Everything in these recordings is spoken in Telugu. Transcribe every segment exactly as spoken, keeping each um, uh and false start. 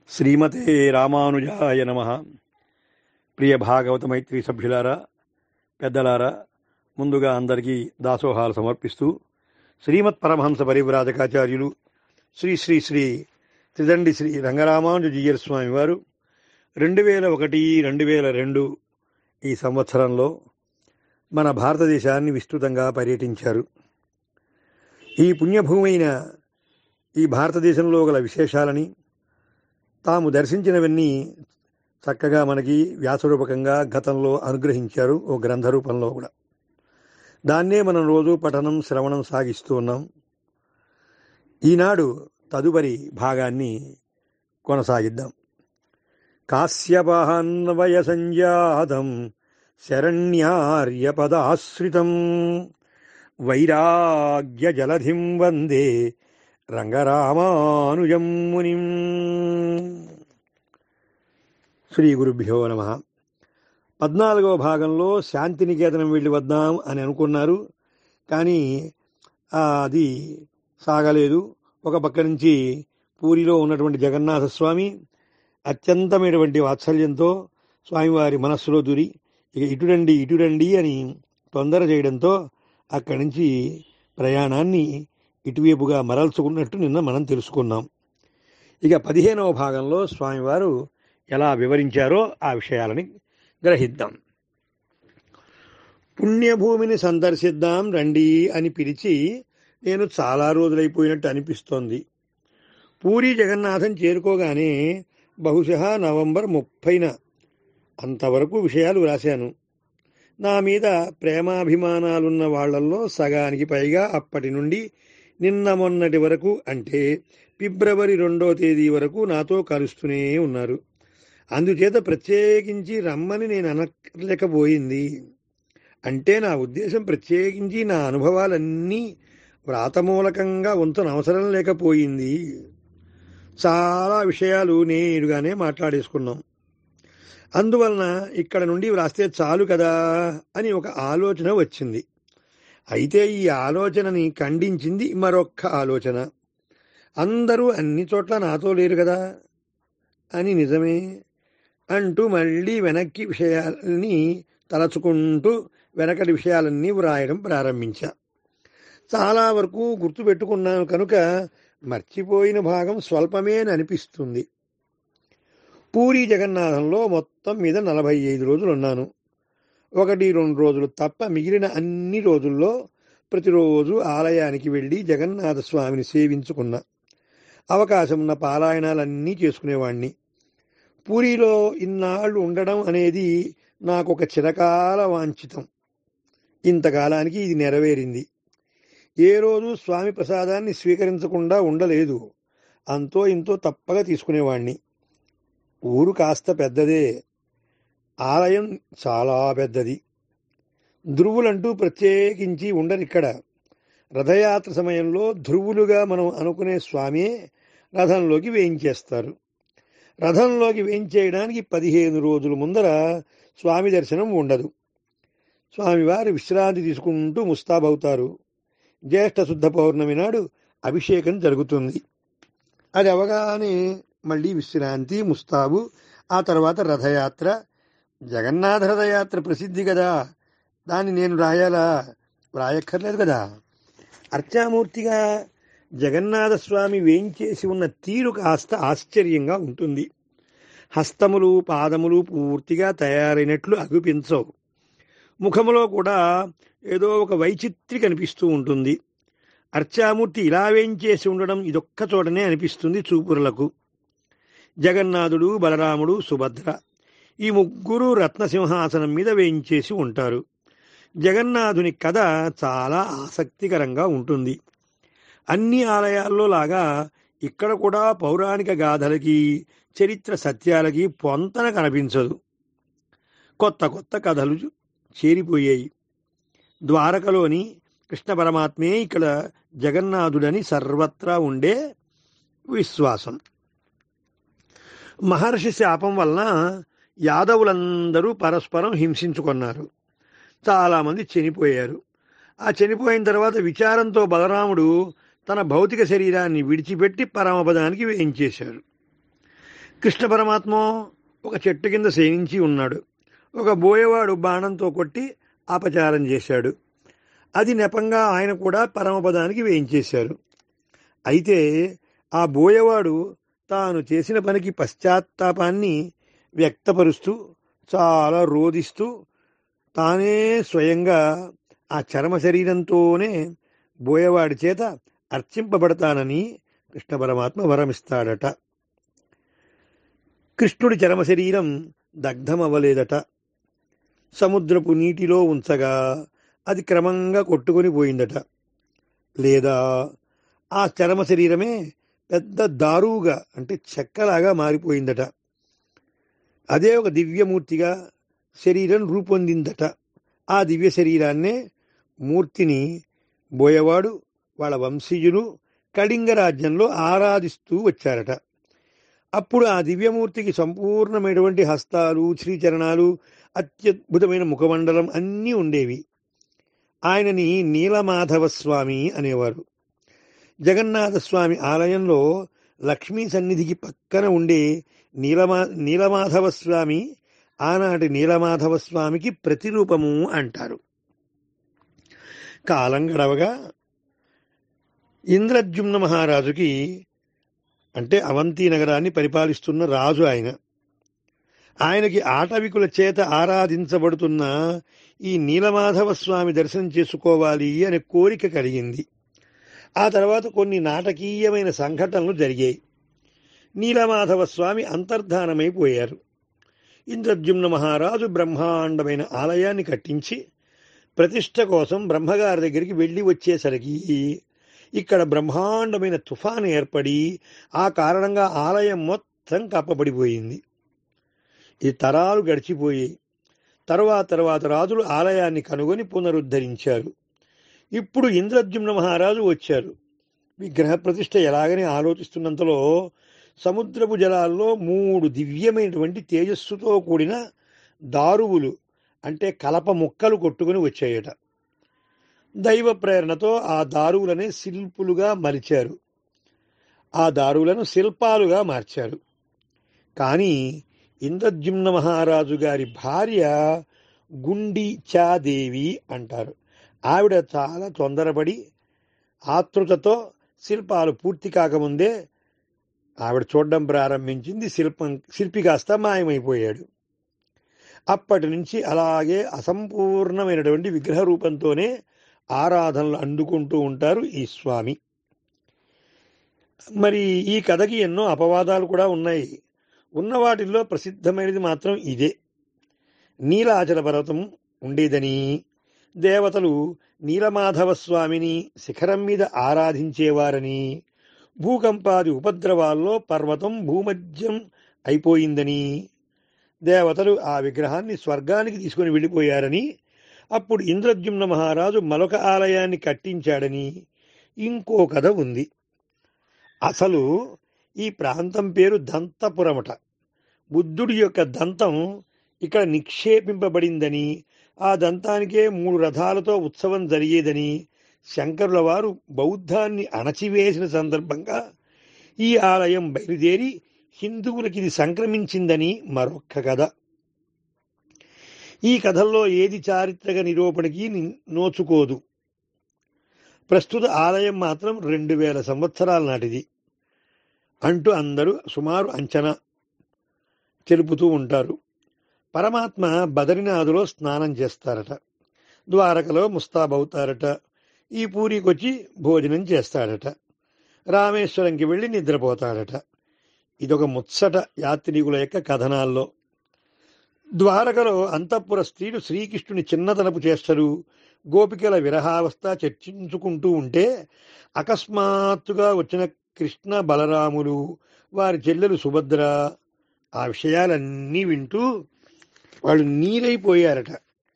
శ్రీమతే రామానుజాయ నమః. ప్రియ భాగవత మైత్రి సభ్యులారా, పెద్దలారా, ముందుగా అందరికీ దాసోహాలు సమర్పిస్తూ శ్రీమత్ పరమహంస పరివ్రాజకాచార్యులు శ్రీ శ్రీ శ్రీ త్రిదండి శ్రీ రంగరామానుజీయర్ స్వామి వారు రెండు వేల ఒకటి రెండు వేల రెండు ఈ సంవత్సరంలో మన భారతదేశాన్ని విస్తృతంగా పర్యటించారు. ఈ పుణ్యభూమి అయిన ఈ భారతదేశంలో గల విశేషాలని తాము దర్శించినవన్నీ చక్కగా మనకి వ్యాసరూపకంగా గతంలో అనుగ్రహించారు, ఓ గ్రంథ రూపంలో కూడా. దాన్నే మనం రోజు పఠనం శ్రవణం సాగిస్తూ ఉన్నాం. ఈనాడు తదుపరి భాగాన్ని కొనసాగిద్దాం. కాశ్యపాన్వయ సంజాతం శరణ్యార్యపదాశ్రితం వైరాగ్య జలధిం వందే రంగరామానుజం మునిం. శ్రీ గురుభ్యో నమః. పద్నాలుగవ భాగంలో శాంతినికేతనం వెళ్ళి వద్దాం అని అనుకున్నారు, కానీ అది సాగలేదు. ఒక పక్క నుంచి పూరిలో ఉన్నటువంటి జగన్నాథ స్వామి అత్యంతమైనటువంటి వాత్సల్యంతో స్వామివారి మనస్సులో దూరి ఇక ఇటురండి ఇటురండి అని తొందర చేయడంతో అక్కడి నుంచి ప్రయాణాన్ని ఇటువైపుగా మరల్చుకున్నట్టు నిన్న మనం తెలుసుకున్నాం. ఇక పదిహేనవ భాగంలో స్వామివారు ఎలా వివరించారో ఆ విషయాలని గ్రహిద్దాం. పుణ్యభూమిని సందర్శిద్దాం రండి అని పిలిచి నేను చాలా రోజులైపోయినట్టు అనిపిస్తోంది. పూరి జగన్నాథం చేరుకోగానే బహుశా నవంబర్ ముప్పైన అంతవరకు విషయాలు వ్రాశాను. నా మీద ప్రేమాభిమానాలున్న వాళ్లల్లో సగానికి పైగా అప్పటి నుండి నిన్న మొన్నటి వరకు, అంటే ఫిబ్రవరి రెండో తేదీ వరకు నాతో కలుస్తూనే ఉన్నారు. అందుచేత ప్రత్యేకించి రమ్మని నేను అనలేకపోయింది. అంటే నా ఉద్దేశం ప్రత్యేకించి నా అనుభవాలన్నీ వ్రాతమూలకంగా వంతున అవసరం లేకపోయింది. చాలా విషయాలు నేరుగానే మాట్లాడేసుకున్నాం. అందువలన ఇక్కడ నుండి వ్రాస్తే చాలు కదా అని ఒక ఆలోచన వచ్చింది. అయితే ఈ ఆలోచనని ఖండించింది మరొక్క ఆలోచన. అందరూ అన్ని చోట్ల నాతో లేరు కదా అని. నిజమే అంటూ మళ్ళీ వెనక్కి విషయాలని తలచుకుంటూ వెనకటి విషయాలన్నీ వ్రాయడం ప్రారంభించా. చాలా వరకు గుర్తుపెట్టుకున్నాను కనుక మర్చిపోయిన భాగం స్వల్పమే అని అనిపిస్తుంది. పూరి జగన్నాథంలో మొత్తం మీద నలభై ఐదు రోజులు ఉన్నాను. ఒకటి రెండు రోజులు తప్ప మిగిలిన అన్ని రోజుల్లో ప్రతిరోజు ఆలయానికి వెళ్ళి జగన్నాథ స్వామిని సేవించుకున్నా. అవకాశం ఉన్న పారాయణాలన్నీ చేసుకునేవాణ్ణి. పూరిలో ఇన్నాళ్ళు ఉండడం అనేది నాకు ఒక చిరకాల వాంఛితం. ఇంతకాలానికి ఇది నెరవేరింది. ఏ రోజు స్వామి ప్రసాదాన్ని స్వీకరించకుండా ఉండలేదు. అంతో ఇంతో తప్పగా తీసుకునేవాణ్ణి. ఊరు కాస్త పెద్దదే, ఆలయం చాలా పెద్దది. ధ్రువులంటూ ప్రత్యేకించి ఉండరిక్కడ. రథయాత్ర సమయంలో ధ్రువులుగా మనం అనుకునే స్వామియే రథంలోకి వేయించేస్తారు. రథంలోకి వేయించేయడానికి పదిహేను రోజుల ముందర స్వామి దర్శనం ఉండదు. స్వామివారు విశ్రాంతి తీసుకుంటూ ముస్తాబవుతారు. జ్యేష్ఠ శుద్ధ పౌర్ణమి నాడు అభిషేకం జరుగుతుంది. అది అవగానే మళ్ళీ విశ్రాంతి, ముస్తాబు, ఆ తర్వాత రథయాత్ర. జగన్నాథ రథయాత్ర ప్రసిద్ధి కదా, దాన్ని నేను రాయాలా? వ్రాయక్కర్లేదు కదా. అర్చామూర్తిగా జగన్నాథస్వామి వేయించేసి ఉన్న తీరు కాస్త ఆశ్చర్యంగా ఉంటుంది. హస్తములు పాదములు పూర్తిగా తయారైనట్లు అగుపించవు. ముఖములో కూడా ఏదో ఒక వైచిత్రి కనిపిస్తూ ఉంటుంది. అర్చామూర్తి ఇలా వేయించేసి ఉండడం ఇదొక్క చోటనే అనిపిస్తుంది చూపురులకు. జగన్నాథుడు, బలరాముడు, సుభద్ర ఈ ముగ్గురు రత్నసింహాసనం మీద వేయించేసి ఉంటారు. జగన్నాథుని కథ చాలా ఆసక్తికరంగా ఉంటుంది. అన్ని ఆలయాల్లో లాగా ఇక్కడ కూడా పౌరాణిక గాథలకి, చరిత్ర సత్యాలకి పొంతన కనిపించదు. కొత్త కొత్త కథలు చేరిపోయాయి. ద్వారకలోని కృష్ణ పరమాత్మే ఇక్కడ జగన్నాథుడని సర్వత్రా ఉండే విశ్వాసం. మహర్షి శాపం వలన యాదవులందరూ పరస్పరం హింసించుకున్నారు. చాలామంది చనిపోయారు. ఆ చనిపోయిన తర్వాత విచారంతో బలరాముడు తన భౌతిక శరీరాన్ని విడిచిపెట్టి పరమపదానికి వేయించేశారు. కృష్ణ పరమాత్మ ఒక చెట్టు కింద సేవించి ఉన్నాడు. ఒక బోయవాడు బాణంతో కొట్టి అపచారం చేశాడు. అది నెపంగా ఆయన కూడా పరమపదానికి వేయించేశారు. అయితే ఆ బోయవాడు తాను చేసిన పనికి పశ్చాత్తాపాన్ని వ్యక్తపరుస్తూ చాలా రోదిస్తూ తానే స్వయంగా ఆ చర్మ శరీరంతోనే బోయవాడి చేత అర్చింపబడతానని కృష్ణ పరమాత్మ వరమిస్తాడట. కృష్ణుడి చర్మ శరీరం దగ్ధమవ్వలేదట. సముద్రపు నీటిలో ఉంచగా అది క్రమంగా కొట్టుకొని పోయిందట. లేదా ఆ చర్మ శరీరమే పెద్ద దారువుగా అంటే చెక్కలాగా మారిపోయిందట. అదే ఒక దివ్యమూర్తిగా శరీరం రూపొందిందట. ఆ దివ్య శరీరాన్నే మూర్తిని బోయవాడు వాళ్ళ వంశీయులు కళింగ రాజ్యంలో ఆరాధిస్తూ వచ్చారట. అప్పుడు ఆ దివ్యమూర్తికి సంపూర్ణమైనటువంటి హస్తాలు, శ్రీచరణాలు, అత్యద్భుతమైన ముఖమండలం అన్నీ ఉండేవి. ఆయనని నీలమాధవ స్వామి అనేవారు. జగన్నాథస్వామి ఆలయంలో లక్ష్మీ సన్నిధికి పక్కన ఉండే నీలమా నీలమాధవ స్వామి ఆనాటి నీలమాధవ స్వామికి ప్రతిరూపము అంటారు. కాలం గడవగా ఇంద్రద్యుమ్న మహారాజుకి అంటే అవంతి నగరాన్ని పరిపాలిస్తున్న రాజు ఆయన. ఆయనకి ఆటవికుల చేత ఆరాధించబడుతున్న ఈ నీలమాధవ స్వామి దర్శనం చేసుకోవాలి అనే కోరిక కలిగింది. ఆ తర్వాత కొన్ని నాటకీయమైన సంఘటనలు జరిగాయి. నీలమాధవ స్వామి అంతర్ధానమైపోయారు. ఇంద్రద్యుమ్న మహారాజు బ్రహ్మాండమైన ఆలయాన్ని కట్టించి ప్రతిష్ఠ కోసం బ్రహ్మగారి దగ్గరికి వెళ్ళి వచ్చేసరికి ఇక్కడ బ్రహ్మాండమైన తుఫాను ఏర్పడి ఆ కారణంగా ఆలయం మొత్తం కప్పబడిపోయింది. ఈ తరాలు గడిచిపోయి తరువాత తర్వాత రాజులు ఆలయాన్ని కనుగొని పునరుద్ధరించారు. ఇప్పుడు ఇంద్రద్యుమ్న మహారాజు వచ్చారు. విగ్రహ ప్రతిష్ఠ ఎలాగని ఆలోచిస్తున్నంతలో సముద్రపు జలాల్లో మూడు దివ్యమైనటువంటి తేజస్సుతో కూడిన దారువులు అంటే కలప ముక్కలు కొట్టుకుని వచ్చాయట. దైవ ప్రేరణతో ఆ దారువులనే శిల్పులుగా మలిచారు. ఆ దారువులను శిల్పాలుగా మార్చారు. కానీ ఇంద్రద్యుమ్న మహారాజు గారి భార్య గుండిచాదేవి అంటారు. ఆవిడ చాలా తొందరపడి ఆతృతతో శిల్పాలు పూర్తి కాకముందే ఆవిడ చూడడం ప్రారంభించింది. శిల్పం శిల్పి కాస్త మాయమైపోయాడు. అప్పటి నుంచి అలాగే అసంపూర్ణమైనటువంటి విగ్రహ రూపంతోనే ఆరాధనలు అందుకుంటూ ఉంటారు ఈ స్వామి. మరి ఈ కథకి ఎన్నో అపవాదాలు కూడా ఉన్నాయి. ఉన్న వాటిల్లో ప్రసిద్ధమైనది మాత్రం ఇదే. నీలాచల పర్వతం ఉండేదని, దేవతలు నీలమాధవ స్వామిని శిఖరం మీద ఆరాధించేవారని, భూకంపాది ఉపద్రవాల్లో పర్వతం భూమధ్యం అయిపోయిందని, దేవతలు ఆ విగ్రహాన్ని స్వర్గానికి తీసుకుని వెళ్ళిపోయారని, అప్పుడు ఇంద్రద్యుమ్న మహారాజు మరొక ఆలయాన్ని కట్టించాడని ఇంకో కథ ఉంది. అసలు ఈ ప్రాంతం పేరు దంతపురమట. బుద్ధుడి యొక్క దంతం ఇక్కడ నిక్షేపింపబడిందని, ఆ దంతానికే మూడు రథాలతో ఉత్సవం జరిగేదని శంకరుల వారు బౌద్ధాన్ని అణచివేసిన సందర్భంగా ఈ ఆలయం బయలుదేరి హిందువులకి ఇది సంక్రమించిందని మరొక్క కథ. ఈ కథల్లో ఏది చారిత్రక నిరూపణకి నోచుకోదు. ప్రస్తుత ఆలయం మాత్రం రెండు వేల సంవత్సరాల నాటిది అంటూ అందరూ సుమారు అంచనా తెలుపుతూ ఉంటారు. పరమాత్మ బదరీనాథులో స్నానం చేస్తారట, ద్వారకలో ముస్తాబవుతారట, ఈ పూరికొచ్చి భోజనం చేస్తాడట, రామేశ్వరంకి వెళ్ళి నిద్రపోతాడట. ఇదొక ముచ్చట యాత్రికుల యొక్క కథనాల్లో. ద్వారకలో అంతఃపుర స్త్రీలు శ్రీకృష్ణుని చిన్నతనపు చేష్టలు, గోపికల విరహావస్థ చర్చించుకుంటూ ఉంటే అకస్మాత్తుగా వచ్చిన కృష్ణ బలరాములు, వారి చెల్లెలు సుభద్ర ఆ విషయాలన్నీ వింటూ వాళ్ళు నీరైపోయారట.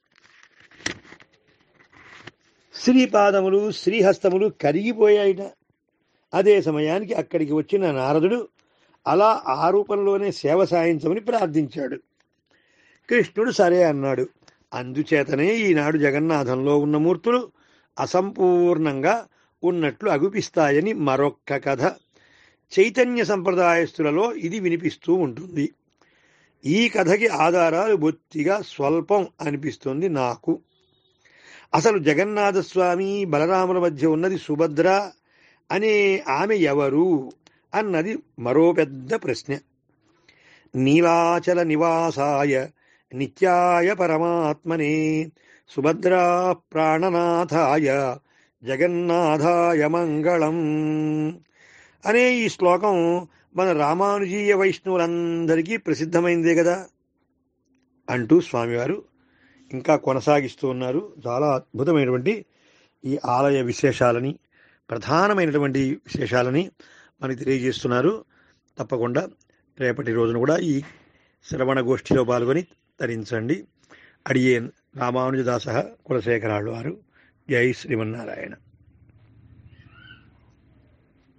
శ్రీపాదములు శ్రీహస్తములు కరిగిపోయాయట. అదే సమయానికి అక్కడికి వచ్చిన నారదుడు అలా ఆ రూపంలోనే సేవ సాయించమని ప్రార్థించాడు. కృష్ణుడు సరే అన్నాడు. అందుచేతనే ఈనాడు జగన్నాథంలో ఉన్న మూర్తులు అసంపూర్ణంగా ఉన్నట్లు అగుపిస్తాయని మరొక్క కథ. చైతన్య సంప్రదాయస్తులలో ఇది వినిపిస్తూ ఉంటుంది. ఈ కథకి ఆధారాలు బొత్తిగా స్వల్పం అనిపిస్తుంది నాకు. అసలు జగన్నాథస్వామి బలరాముల మధ్య ఉన్నది సుభద్ర అనే ఆమె ఎవరు అన్నది మరో పెద్ద ప్రశ్న. నీలాచల నివాసాయ నిత్యాయ పరమాత్మనే సుభద్రా ప్రాణనాథాయ జగన్నాథాయ మంగళం అనే ఈ శ్లోకం మన రామానుజీయ వైష్ణవులందరికీ ప్రసిద్ధమైందే కదా అంటూ స్వామివారు ఇంకా కొనసాగిస్తూ ఉన్నారు. చాలా అద్భుతమైనటువంటి ఈ ఆలయ విశేషాలని, ప్రధానమైనటువంటి విశేషాలని మనకి తెలియజేస్తున్నారు. తప్పకుండా రేపటి రోజున కూడా ఈ శ్రవణ గోష్ఠిలో పాల్గొని తరించండి. అడియేన్ రామానుజదాస కులశేఖరాళ్ళు వారు. జై శ్రీమన్నారాయణ.